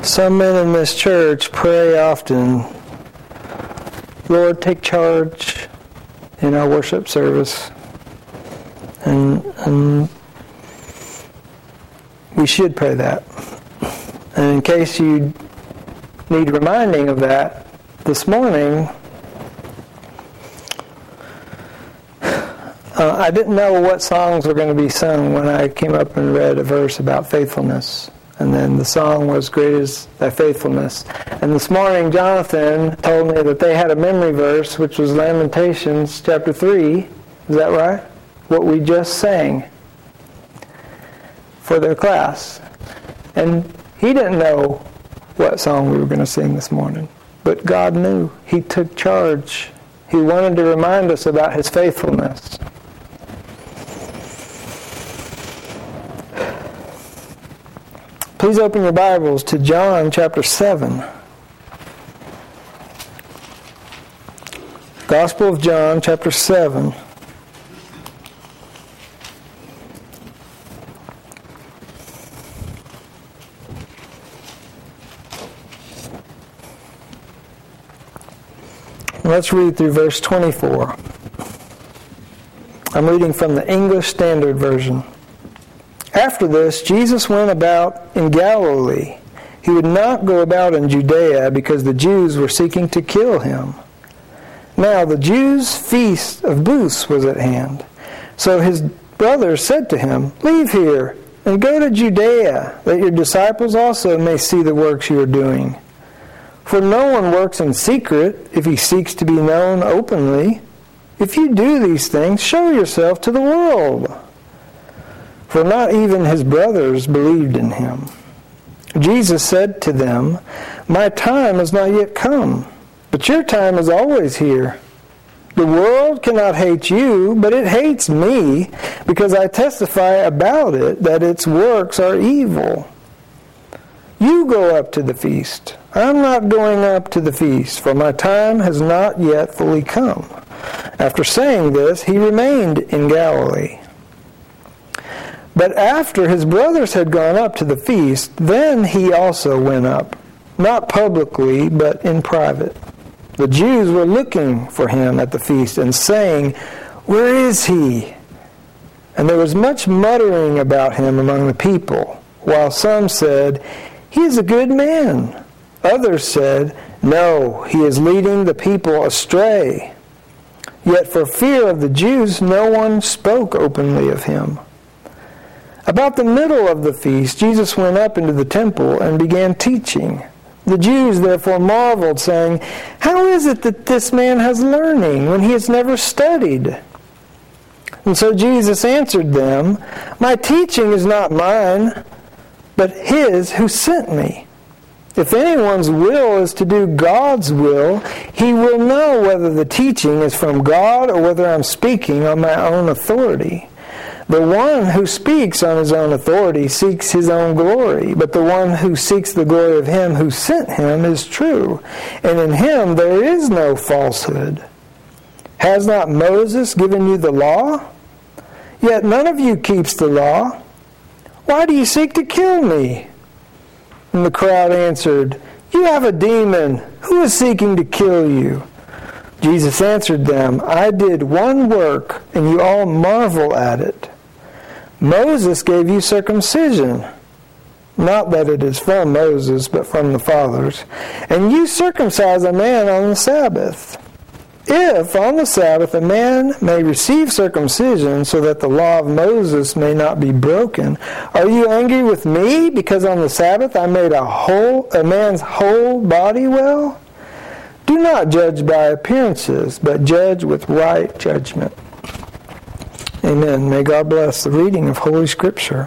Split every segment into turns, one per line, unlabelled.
Some men in this church pray often, Lord, take charge in our worship service. And we should pray that. And in case you need reminding of that, this morning, I didn't know what songs were going to be sung when I came up and read a verse about faithfulness. And then the song was, Great is Thy Faithfulness. And this morning, Jonathan told me that they had a memory verse, which was Lamentations chapter 3. Is that right? What we just sang for their class. And he didn't know what song we were going to sing this morning. But God knew. He took charge. He wanted to remind us about His faithfulness. Please open your Bibles to John chapter 7. Gospel of John chapter 7. Let's read through verse 24. I'm reading from the English Standard Version. After this, Jesus went about in Galilee. He would not go about in Judea because the Jews were seeking to kill him. Now the Jews' feast of booths was at hand. So his brothers said to him, Leave here and go to Judea, that your disciples also may see the works you are doing. For no one works in secret if he seeks to be known openly. If you do these things, show yourself to the world. For not even his brothers believed in him. Jesus said to them, My time has not yet come, but your time is always here. The world cannot hate you, but it hates me, because I testify about it that its works are evil. You go up to the feast. I'm not going up to the feast, for my time has not yet fully come. After saying this, he remained in Galilee. But after his brothers had gone up to the feast, then he also went up, not publicly, but in private. The Jews were looking for him at the feast and saying, Where is he? And there was much muttering about him among the people, while some said, He is a good man. Others said, No, he is leading the people astray. Yet for fear of the Jews, no one spoke openly of him. About the middle of the feast, Jesus went up into the temple and began teaching. The Jews therefore marveled, saying, How is it that this man has learning when he has never studied? And so Jesus answered them, My teaching is not mine, but His who sent me. If anyone's will is to do God's will, he will know whether the teaching is from God or whether I'm speaking on my own authority. The one who speaks on his own authority seeks his own glory, but the one who seeks the glory of him who sent him is true, and in him there is no falsehood. Has not Moses given you the law? Yet none of you keeps the law. Why do you seek to kill me? And the crowd answered, You have a demon. Who is seeking to kill you? Jesus answered them, I did one work, and you all marvel at it. Moses gave you circumcision, not that it is from Moses, but from the fathers, and you circumcise a man on the Sabbath. If on the Sabbath a man may receive circumcision so that the law of Moses may not be broken, are you angry with me because on the Sabbath I made a man's whole body well? Do not judge by appearances, but judge with right judgment. Amen. May God bless the reading of Holy Scripture.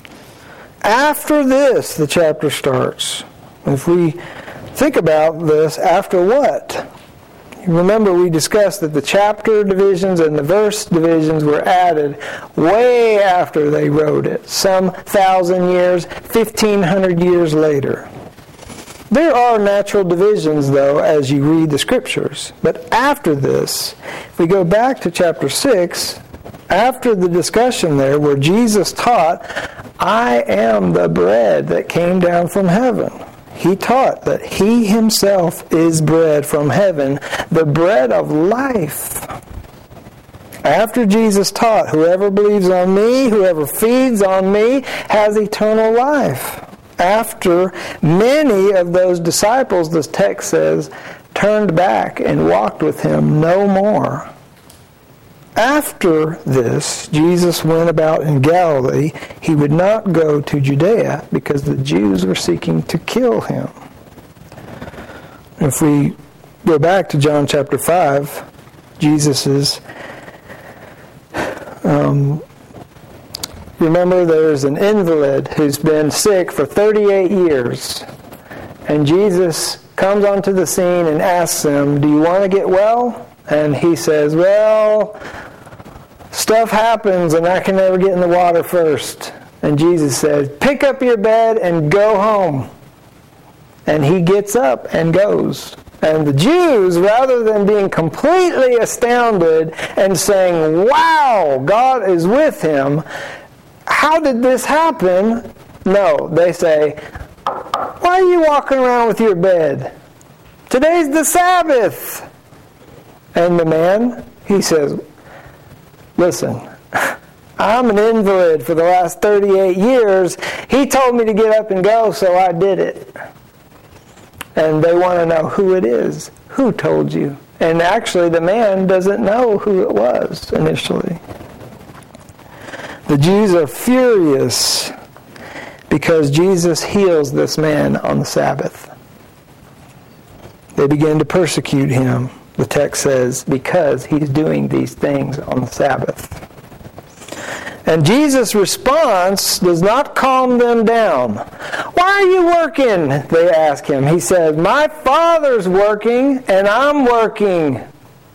After this, the chapter starts. If we think about this, after what? Remember, we discussed that the chapter divisions and the verse divisions were added way after they wrote it. Some 1,000 years, 1,500 years later. There are natural divisions, though, as you read the Scriptures. But after this, if we go back to chapter 6, after the discussion there where Jesus taught, I am the bread that came down from heaven. he taught that he himself is bread from heaven, the bread of life. After Jesus taught, whoever believes on me, whoever feeds on me, has eternal life. After many of those disciples, this text says, turned back and walked with him no more. After this, Jesus went about in Galilee. He would not go to Judea because the Jews were seeking to kill him. If we go back to John chapter 5, Jesus' remember, there's an invalid who's been sick for 38 years. And Jesus comes onto the scene and asks him, do you want to get well? And he says, well, stuff happens and I can never get in the water first. And Jesus says, pick up your bed and go home. And he gets up and goes. And the Jews, rather than being completely astounded and saying, wow, God is with him, how did this happen? No, they say, why are you walking around with your bed? Today's the Sabbath. And the man, he says, listen, I'm an invalid for the last 38 years. He told me to get up and go, so I did it. And they want to know who it is. Who told you? And actually, the man doesn't know who it was initially. The Jews are furious because Jesus heals this man on the Sabbath. They begin to persecute him, the text says, because he's doing these things on the Sabbath. And Jesus' response does not calm them down. Why are you working? They ask him. He says, my Father's working and I'm working.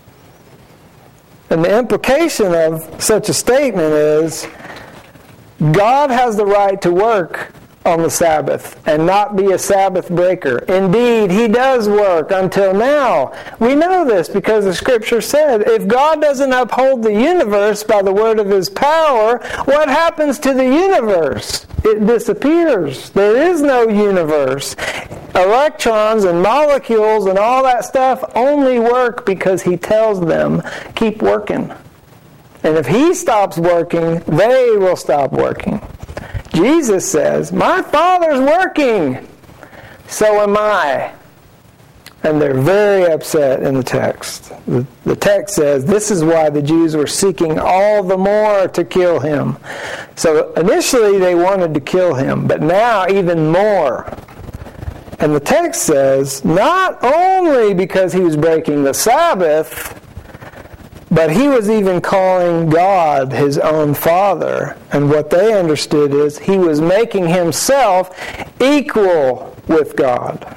And the implication of such a statement is God has the right to work on the Sabbath and not be a Sabbath breaker. Indeed, he does work until now. We know this because the Scripture said, if God doesn't uphold the universe by the word of his power, what happens to the universe? It disappears. There is no universe. Electrons and molecules and all that stuff only work because he tells them, keep working. And if he stops working, they will stop working. Jesus says, my Father's working, so am I. And they're very upset in the text. The text says, this is why the Jews were seeking all the more to kill him. So initially they wanted to kill him, but now even more. And the text says, not only because he was breaking the Sabbath, but he was even calling God his own Father. And what they understood is he was making himself equal with God.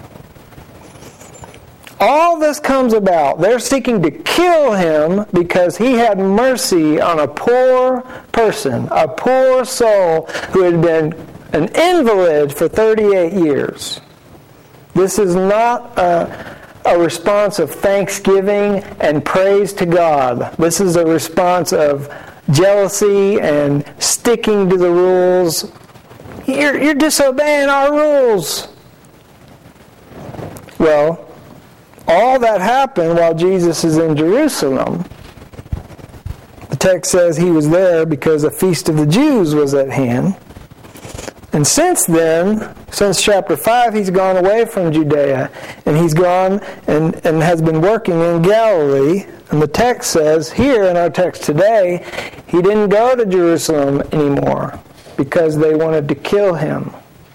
All this comes about. They're seeking to kill him because he had mercy on a poor person, a poor soul who had been an invalid for 38 years. This is not a response of thanksgiving and praise to God. This is a response of jealousy and sticking to the rules. You're disobeying our rules. Well, all that happened while Jesus is in Jerusalem. The text says he was there because a feast of the Jews was at hand. And since then, since chapter 5, he's gone away from Judea, and he's gone and has been working in Galilee. And the text says, here in our text today, he didn't go to Jerusalem anymore because they wanted to kill him.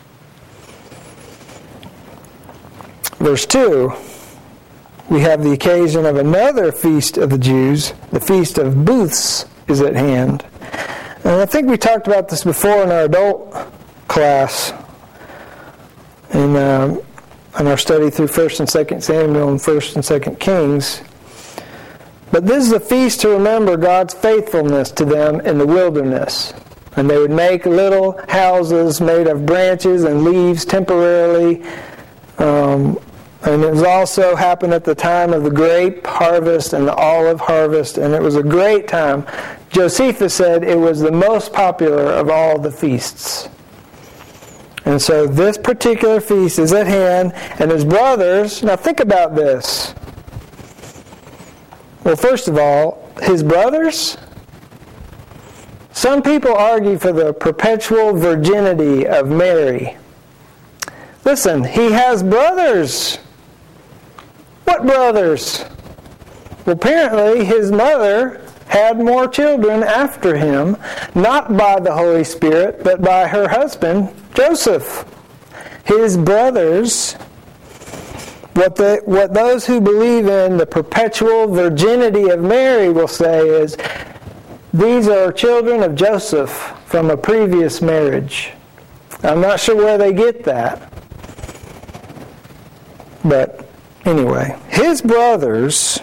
Verse 2, we have the occasion of another feast of the Jews. The Feast of Booths is at hand. And I think we talked about this before in our adult class in our study through 1st and 2nd Samuel and 1st and 2nd Kings. But this is a feast to remember God's faithfulness to them in the wilderness. And they would make little houses made of branches and leaves temporarily. And it was also happened at the time of the grape harvest and the olive harvest, and it was a great time. Josephus said it was the most popular of all the feasts. And And so this particular feast is at hand, and his brothers, now think about this. Well, first of all, his brothers, some people argue for the perpetual virginity of Mary. Listen, he has brothers. What brothers? Well, apparently his mother had more children after him, not by the Holy Spirit, but by her husband, Joseph. His brothers, what those who believe in the perpetual virginity of Mary will say is, these are children of Joseph from a previous marriage. I'm not sure where they get that. But anyway, his brothers,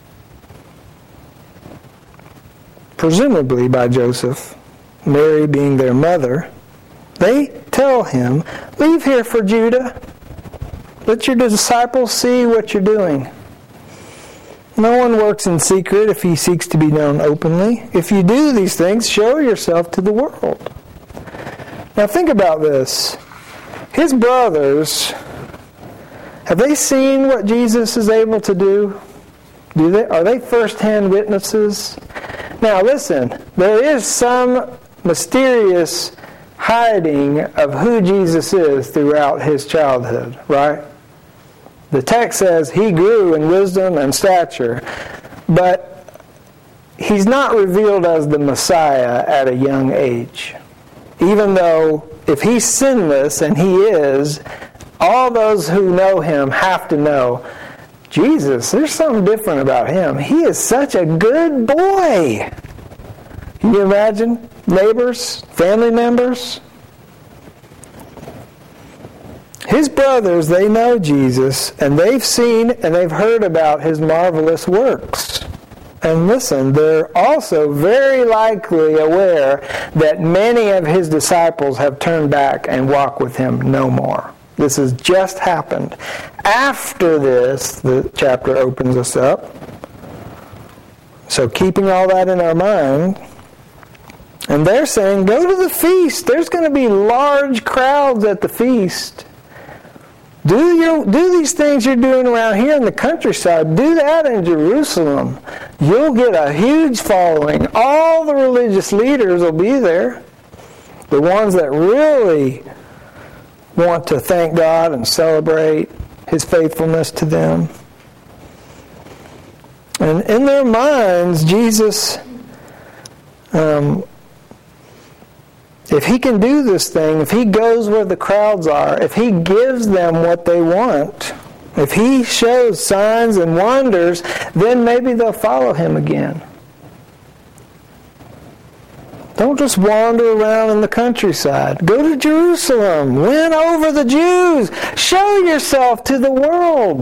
presumably by Joseph, Mary being their mother, they tell him, leave here for Judah. Let your disciples see what you're doing. No one works in secret if he seeks to be known openly. If you do these things, show yourself to the world. Now think about this. His brothers, have they seen what Jesus is able to do? Are they first-hand witnesses? Now listen, there is some mysterious hiding of who Jesus is throughout his childhood, right? The text says he grew in wisdom and stature, but he's not revealed as the Messiah at a young age. Even though if he's sinless, and he is, all those who know him have to know, Jesus, there's something different about him. He is such a good boy. Can you imagine? Neighbors, family members. His brothers, they know Jesus, and they've seen and they've heard about his marvelous works. And listen, they're also very likely aware that many of his disciples have turned back and walk with him no more. This has just happened. After this, the chapter opens us up. So keeping all that in our mind, and they're saying, go to the feast. There's going to be large crowds at the feast. Do these things you're doing around here in the countryside. Do that in Jerusalem. You'll get a huge following. All the religious leaders will be there. The ones that really want to thank God and celebrate his faithfulness to them. And in their minds, Jesus, if he can do this thing, if he goes where the crowds are, if he gives them what they want, if he shows signs and wonders, then maybe they'll follow him again. Don't just wander around in the countryside. Go to Jerusalem. Win over the Jews. Show yourself to the world.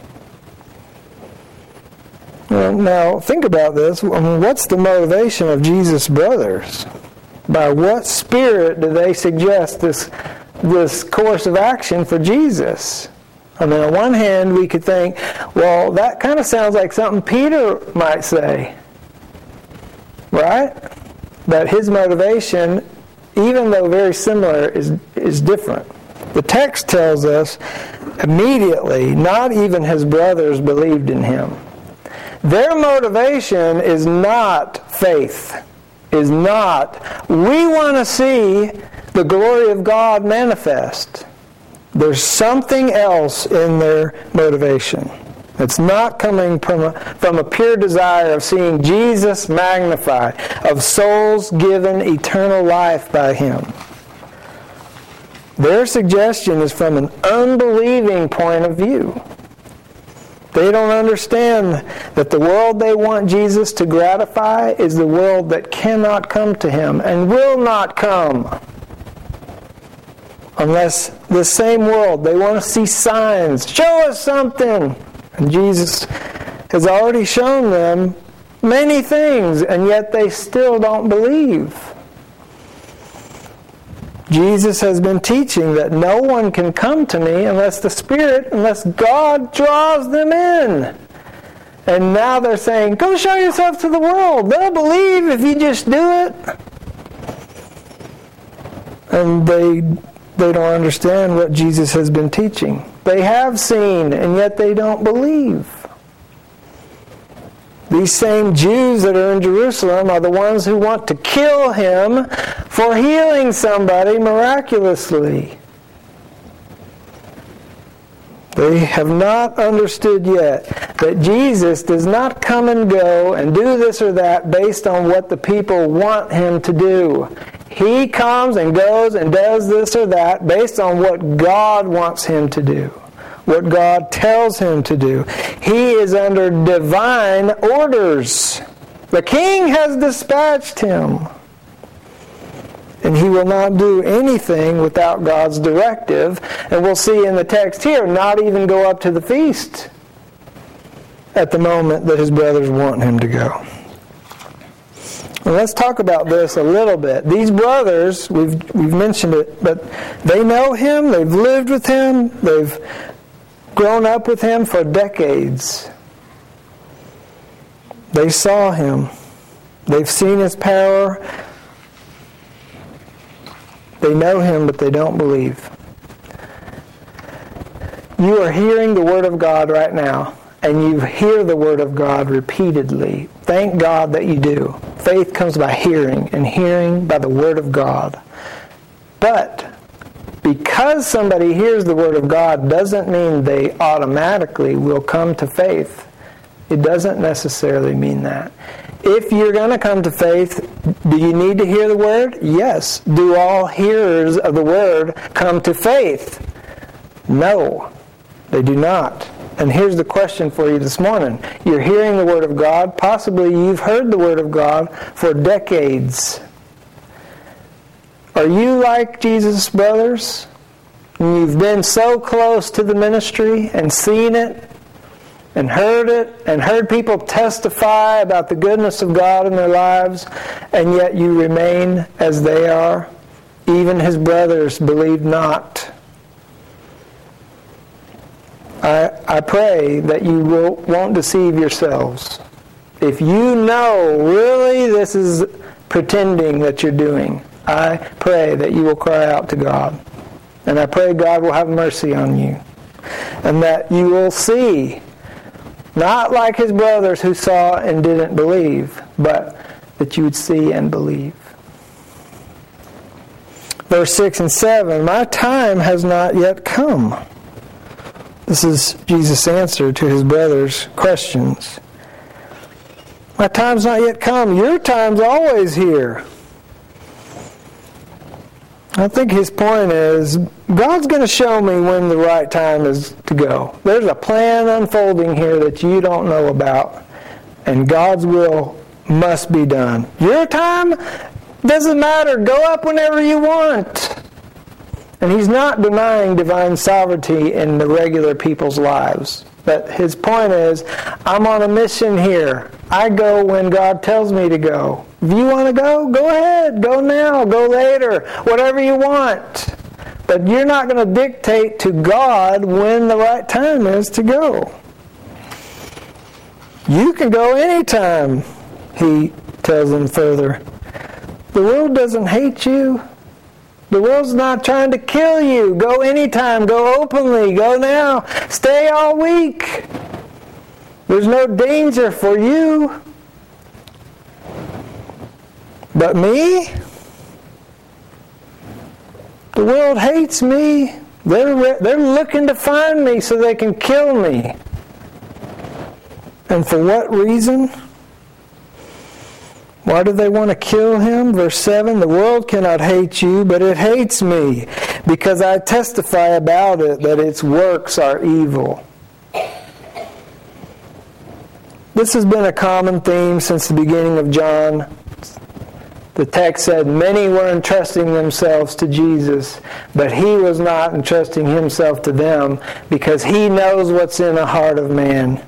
Now, think about this. What's the motivation of Jesus' brothers? By what spirit do they suggest this course of action for Jesus? I mean, on one hand, we could think, well, that kind of sounds like something Peter might say. Right? But his motivation, even though very similar, is different. The text tells us immediately, not even his brothers believed in him. Their motivation is not faith. Is not, we want to see the glory of God manifest. There's something else in their motivation. It's not coming from a pure desire of seeing Jesus magnified, of souls given eternal life by him. Their suggestion is from an unbelieving point of view. They don't understand that the world they want Jesus to gratify is the world that cannot come to him and will not come unless the same world, they want to see signs. Show us something! And Jesus has already shown them many things, and yet they still don't believe. Jesus has been teaching that no one can come to me unless God draws them in. And now they're saying, go show yourself to the world. They'll believe if you just do it. And they they don't understand what Jesus has been teaching. They have seen, and yet they don't believe. These same Jews that are in Jerusalem are the ones who want to kill him for healing somebody miraculously. They have not understood yet that Jesus does not come and go and do this or that based on what the people want him to do. He comes and goes and does this or that based on what God wants him to do, what God tells him to do. He is under divine orders. The king has dispatched him. And he will not do anything without God's directive. And we'll see in the text here, not even go up to the feast at the moment that his brothers want him to go. And let's talk about this a little bit. These brothers, we've mentioned it, but they know him, they've lived with him, they've grown up with him for decades. They saw him. They've seen his power. They know him, but they don't believe. You are hearing the Word of God right now, and you hear the Word of God repeatedly. Thank God that you do. Faith comes by hearing, and hearing by the Word of God. But because somebody hears the Word of God doesn't mean they automatically will come to faith. It doesn't necessarily mean that. If you're going to come to faith, do you need to hear the Word? Yes. Do all hearers of the Word come to faith? No, they do not. And here's the question for you this morning. You're hearing the Word of God. Possibly you've heard the Word of God for decades. Are you like Jesus' brothers? You've been so close to the ministry and seen it, and heard people testify about the goodness of God in their lives, and yet you remain as they are. Even his brothers believe not. I pray that you won't deceive yourselves. If you know really this is pretending that you're doing, I pray that you will cry out to God. And I pray God will have mercy on you. And that you will see, not like his brothers who saw and didn't believe, but that you would see and believe. Verse 6 and 7, my time has not yet come. This is Jesus' answer to his brothers' questions. My time's not yet come. Your time's always here. I think his point is, God's going to show me when the right time is to go. There's a plan unfolding here that you don't know about, and God's will must be done. Your time doesn't matter. Go up whenever you want. And he's not denying divine sovereignty in the regular people's lives. But his point is, I'm on a mission here. I go when God tells me to go. If you want to go, go ahead. Go now. Go later. Whatever you want. But you're not going to dictate to God when the right time is to go. You can go anytime, he tells them further. The world doesn't hate you. The world's not trying to kill you. Go anytime. Go openly. Go now. Stay all week. There's no danger for you. But me? The world hates me. They're looking to find me so they can kill me. And for what reason? Why do they want to kill him? Verse 7, the world cannot hate you, but it hates me, because I testify about it that its works are evil. This has been a common theme since the beginning of John. The text said many were entrusting themselves to Jesus, but he was not entrusting himself to them because he knows what's in the heart of man.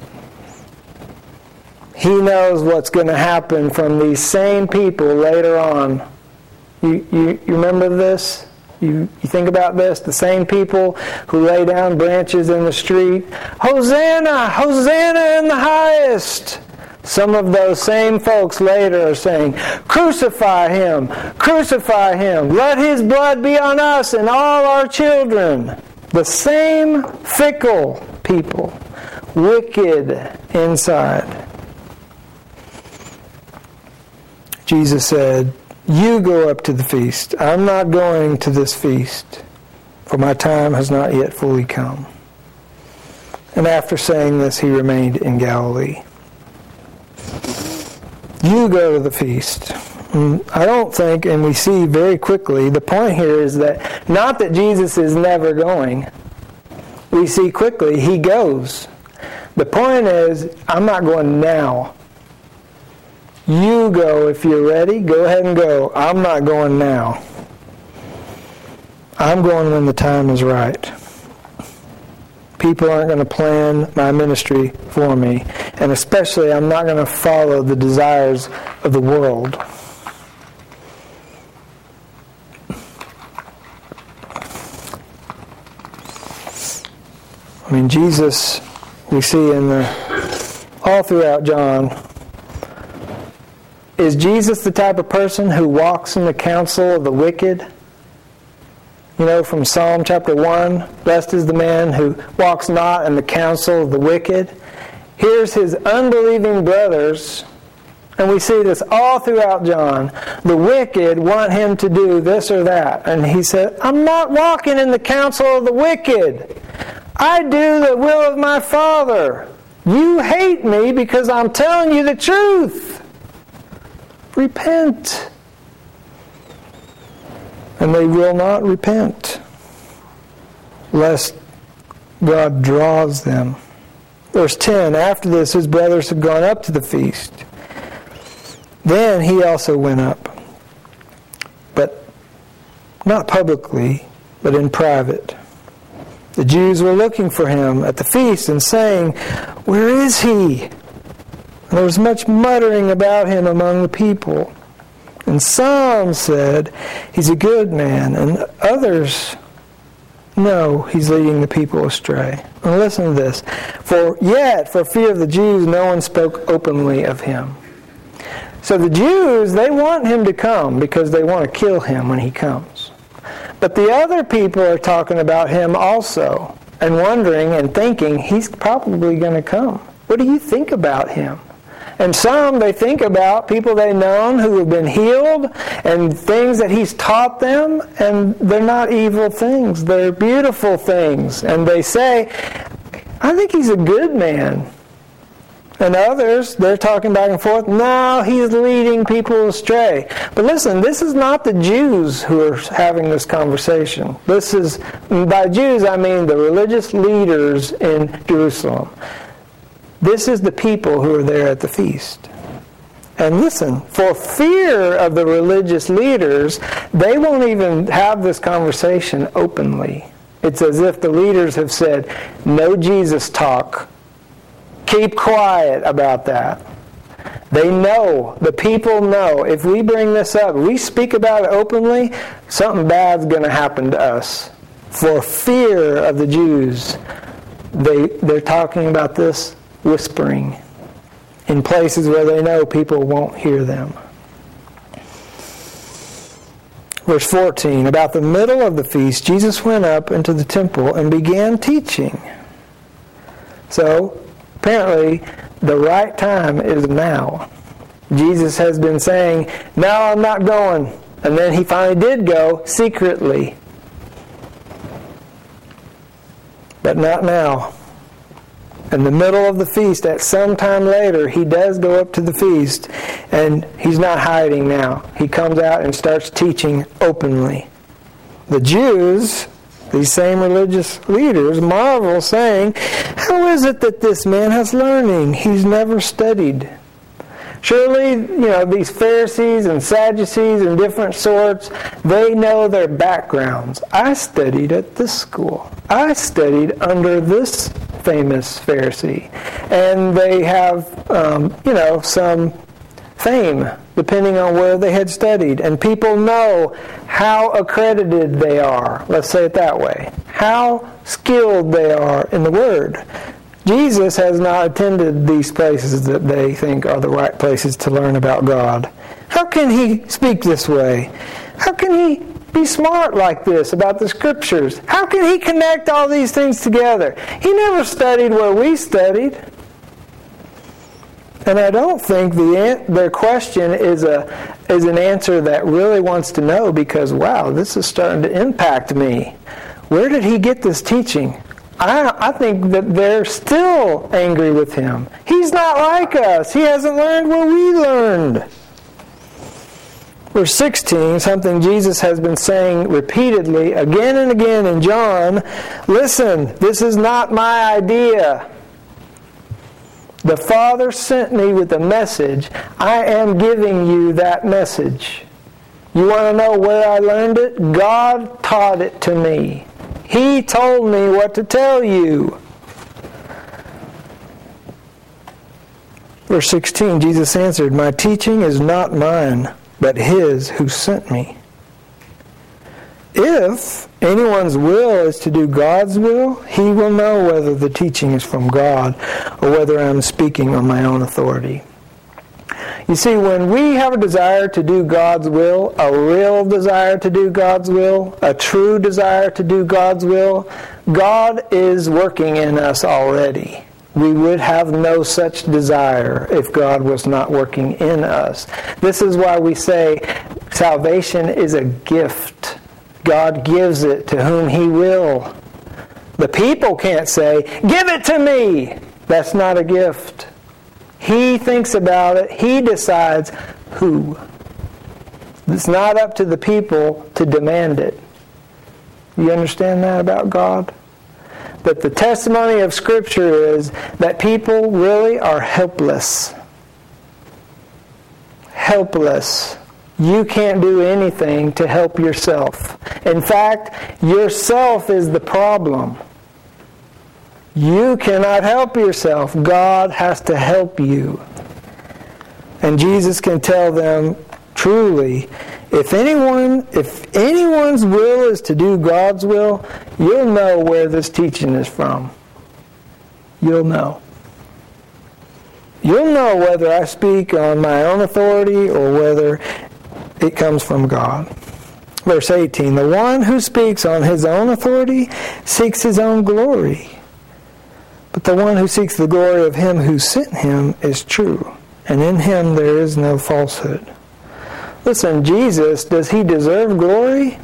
He knows what's going to happen from these same people later on. You remember this? You think about this? The same people who lay down branches in the street. Hosanna! Hosanna in the highest! Some of those same folks later are saying, crucify him, let his blood be on us and all our children. The same fickle people, wicked inside. Jesus said, you go up to the feast. I'm not going to this feast, for my time has not yet fully come. And after saying this, he remained in Galilee. You go to the feast. I don't think, and we see very quickly, the point here is that not that Jesus is never going. We see quickly he goes. The point is, I'm not going now. You go if you're ready. Go ahead and go. I'm not going now. I'm going when the time is right. People aren't going to plan my ministry for me. And especially, I'm not going to follow the desires of the world. I mean, Jesus, we see all throughout John, is Jesus the type of person who walks in the counsel of the wicked? You know, from Psalm chapter 1, blessed is the man who walks not in the counsel of the wicked. Here's his unbelieving brothers, and we see this all throughout John. The wicked want him to do this or that. And he said, I'm not walking in the counsel of the wicked. I do the will of my Father. You hate me because I'm telling you the truth. Repent. And they will not repent, lest God draws them. Verse 10, after this his brothers had gone up to the feast. Then he also went up, but not publicly, but in private. The Jews were looking for him at the feast and saying, where is he? And there was much muttering about him among the people. And some said, he's a good man. And others, no, he's leading the people astray. And listen to this. For fear of the Jews, no one spoke openly of him. So the Jews, they want him to come because they want to kill him when he comes. But the other people are talking about him also and wondering and thinking, he's probably going to come. What do you think about him? And some, they think about people they've known who have been healed and things that he's taught them, and they're not evil things. They're beautiful things. And they say, I think he's a good man. And others, they're talking back and forth, no, he's leading people astray. But listen, this is not the Jews who are having this conversation. This is, by Jews, I mean the religious leaders in Jerusalem. This is the people who are there at the feast. And listen, for fear of the religious leaders, they won't even have this conversation openly. It's as if the leaders have said, no Jesus talk. Keep quiet about that. They know, the people know, if we bring this up, we speak about it openly, something bad's going to happen to us. For fear of the Jews, they're talking about this whispering in places where they know people won't hear them. Verse 14, about the middle of the feast, Jesus went up into the temple and began teaching. So, apparently, the right time is now. Jesus has been saying, no, I'm not going. And then he finally did go secretly. But not now. In the middle of the feast, at some time later, he does go up to the feast, and he's not hiding now. He comes out and starts teaching openly. The Jews, these same religious leaders, marvel, saying, how is it that this man has learning? He's never studied. Surely, these Pharisees and Sadducees and different sorts, they know their backgrounds. I studied at this school. I studied under this famous Pharisee. And they have, some fame, depending on where they had studied. And people know how accredited they are, let's say it that way, how skilled they are in the Word. Jesus has not attended these places that they think are the right places to learn about God. How can he speak this way? How can he be smart like this about the Scriptures? How can he connect all these things together? He never studied where we studied. And I don't think their question is an answer that really wants to know, because, wow, this is starting to impact me. Where did he get this teaching? I think that they're still angry with him. He's not like us. He hasn't learned what we learned. Verse 16, something Jesus has been saying repeatedly again and again in John. Listen, this is not my idea. The Father sent me with a message. I am giving you that message. You want to know where I learned it? God taught it to me. He told me what to tell you. Verse 16, Jesus answered, my teaching is not mine, but His who sent me. If anyone's will is to do God's will, he will know whether the teaching is from God or whether I'm speaking on my own authority. You see, when we have a desire to do God's will, a real desire to do God's will, a true desire to do God's will, God is working in us already. We would have no such desire if God was not working in us. This is why we say salvation is a gift. God gives it to whom He will. The people can't say, give it to me. That's not a gift. He thinks about it. He decides who. It's not up to the people to demand it. You understand that about God? But the testimony of Scripture is that people really are helpless. Helpless. You can't do anything to help yourself. In fact, yourself is the problem. You cannot help yourself. God has to help you. And Jesus can tell them, truly, if anyone's will is to do God's will, you'll know where this teaching is from. You'll know. You'll know whether I speak on my own authority or whether it comes from God. Verse 18, the one who speaks on his own authority seeks his own glory. But the one who seeks the glory of Him who sent him is true, and in Him there is no falsehood. Listen, Jesus, does He deserve glory?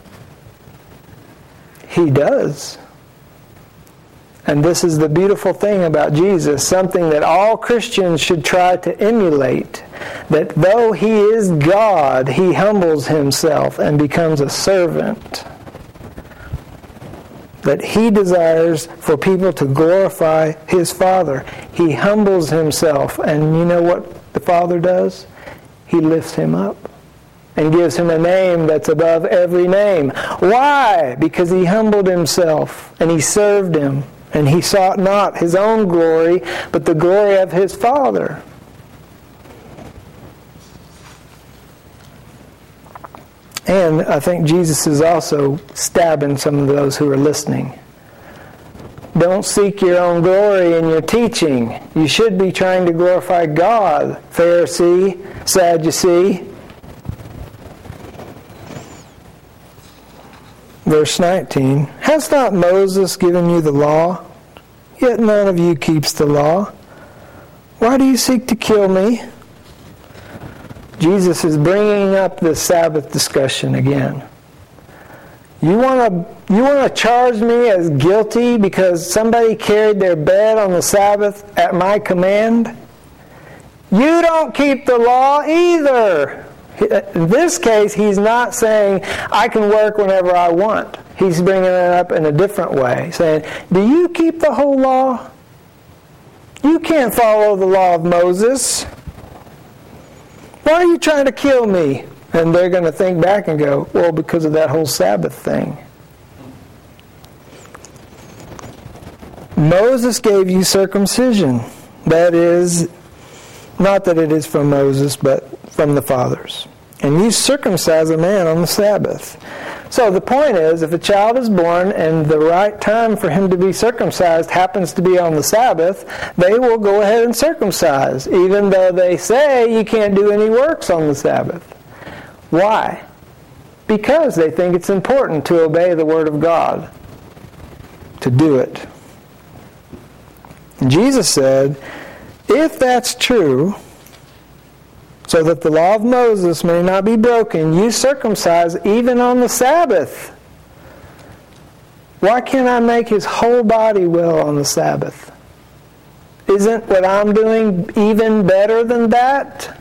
He does. And this is the beautiful thing about Jesus, something that all Christians should try to emulate, that though He is God, He humbles Himself and becomes a servant. That He desires for people to glorify His Father. He humbles Himself, and you know what the Father does? He lifts Him up and gives Him a name that's above every name. Why? Because He humbled Himself and He served Him, and He sought not His own glory, but the glory of His Father. And I think Jesus is also stabbing some of those who are listening. Don't seek your own glory in your teaching. You should be trying to glorify God, Pharisee, Sadducee. Verse 19, has not Moses given you the law? Yet none of you keeps the law. Why do you seek to kill me? Jesus is bringing up the Sabbath discussion again. You want to charge me as guilty because somebody carried their bed on the Sabbath at my command? You don't keep the law either. In this case, He's not saying, I can work whenever I want. He's bringing it up in a different way, saying, do you keep the whole law? You can't follow the law of Moses. Why are you trying to kill me? And they're going to think back and go, well, because of that whole Sabbath thing. Moses gave you circumcision. That is, not that it is from Moses, but from the fathers. And you circumcise a man on the Sabbath. So the point is, if a child is born and the right time for him to be circumcised happens to be on the Sabbath, they will go ahead and circumcise, even though they say you can't do any works on the Sabbath. Why? Because they think it's important to obey the Word of God, to do it. And Jesus said, if that's true, so that the law of Moses may not be broken, you circumcise even on the Sabbath. Why can't I make his whole body well on the Sabbath? Isn't what I'm doing even better than that?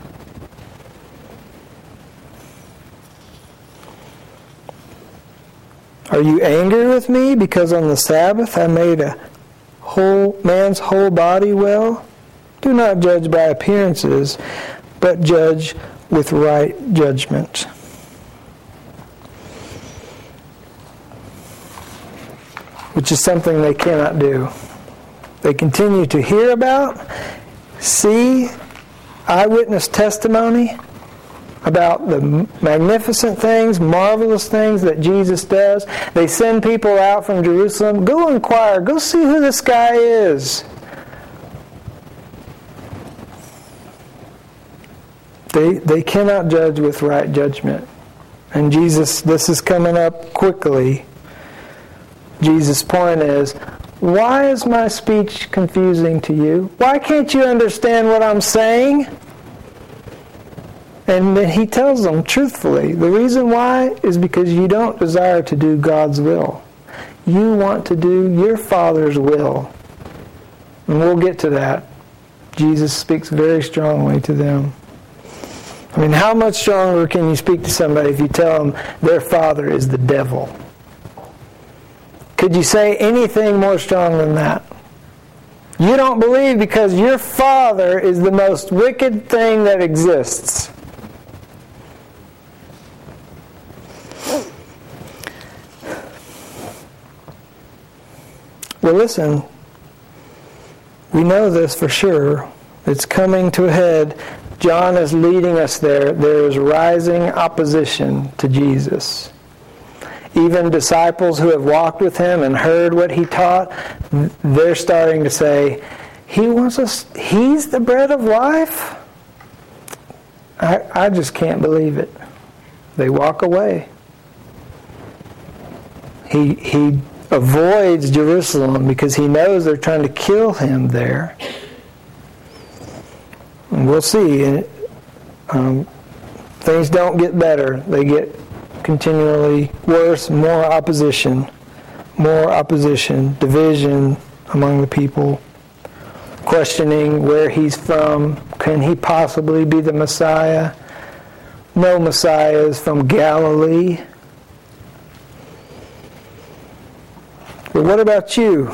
Are you angry with me because on the Sabbath I made a man's whole body well? Do not judge by appearances, but judge with right judgment. Which is something they cannot do. They continue to hear about, see eyewitness testimony about the magnificent things, marvelous things that Jesus does. They send people out from Jerusalem, go inquire, go see who this guy is. They cannot judge with right judgment. And Jesus, this is coming up quickly. Jesus' point is, why is my speech confusing to you? Why can't you understand what I'm saying? And then he tells them truthfully, the reason why is because you don't desire to do God's will. You want to do your Father's will. And we'll get to that. Jesus speaks very strongly to them. I mean, how much stronger can you speak to somebody if you tell them their father is the devil? Could you say anything more strong than that? You don't believe because your father is the most wicked thing that exists. Well, listen, we know this for sure. It's coming to a head. John is leading us there. There is rising opposition to Jesus. Even disciples who have walked with him and heard what he taught, they're starting to say, he's the bread of life? I just can't believe it. They walk away. He avoids Jerusalem because he knows they're trying to kill him there. And we'll see. Things don't get better. They get continually worse, more opposition, division among the people, questioning where he's from. Can he possibly be the Messiah? No Messiah is from Galilee. But what about you?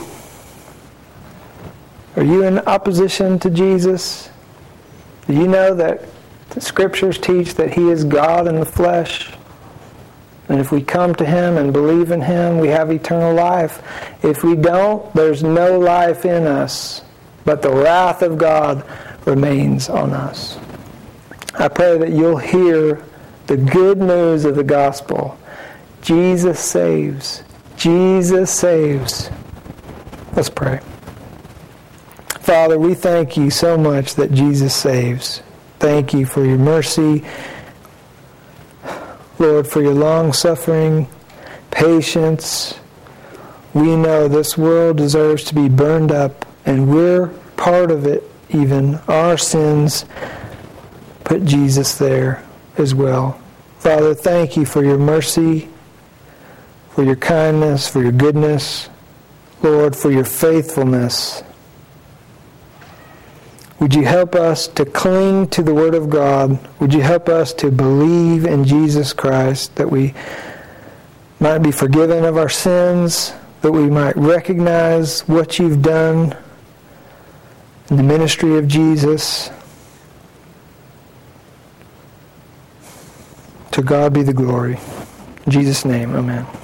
Are you in opposition to Jesus? Do you know that the Scriptures teach that he is God in the flesh? And if we come to him and believe in him, we have eternal life. If we don't, there's no life in us, but the wrath of God remains on us. I pray that you'll hear the good news of the gospel. Jesus saves. Jesus saves. Let's pray. Father, we thank you so much that Jesus saves. Thank you for your mercy. Lord, for your long-suffering, patience. We know this world deserves to be burned up, and we're part of it even. Our sins put Jesus there as well. Father, thank you for your mercy, for your kindness, for your goodness. Lord, for your faithfulness. Would you help us to cling to the Word of God? Would you help us to believe in Jesus Christ, that we might be forgiven of our sins, that we might recognize what you've done in the ministry of Jesus? To God be the glory. In Jesus' name, amen.